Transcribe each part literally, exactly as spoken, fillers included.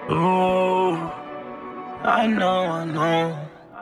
Ooh, I know, I know.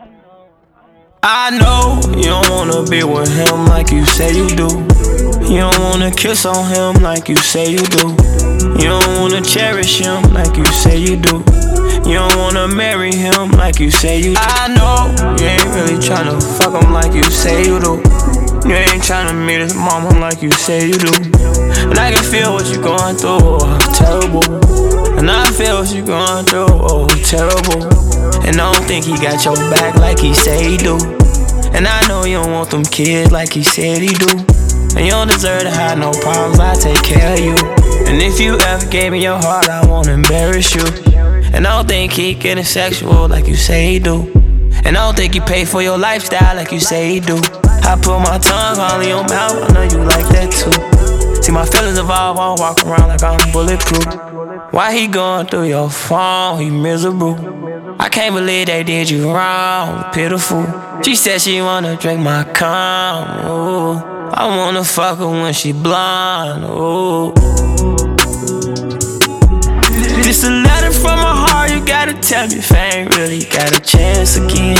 I know you don't wanna be with him like you say you do. You don't wanna kiss on him like you say you do. You don't wanna cherish him like you say you do. You don't wanna marry him like you say you do. I know you ain't really tryna fuck him like you say you do. You ain't tryna meet his mama like you say you do. And I can feel what you're going through, oh, terrible. And I feel what you're going through, oh, terrible. And I don't think he got your back like he say he do. And I know you don't want them kids like he said he do. And you don't deserve to have no problems, I take care of you. And if you ever gave me your heart, I won't embarrass you. And I don't think he getting sexual like you say he do. And I don't think he pay for your lifestyle like you say he do. I put my tongue all in your mouth, I know you like that too. See my feelings evolve, I walk around like I'm bulletproof. Why he going through your phone, he miserable. I can't believe they did you wrong, pitiful. She said she wanna drink my cum, ooh. I wanna fuck her when she blonde, ooh. This a letter from my heart, you gotta tell me if I ain't really got a chance again.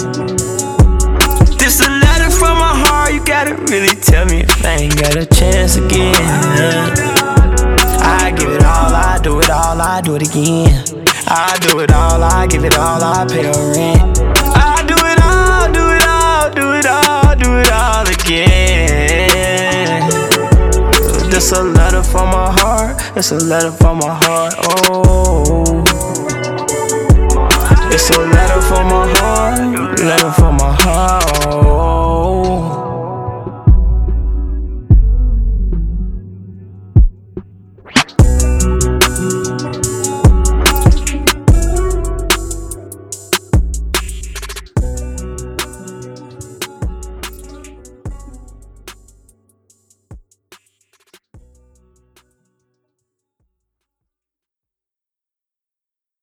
This a letter from my heart, you gotta really tell me if I ain't got a chance again. I give it all, I do it all, I do it again. I do it all, I give it all, I pay her rent. I do it all, do it all, do it all, do it all again. This a letter from my heart, it's a letter from my heart, oh.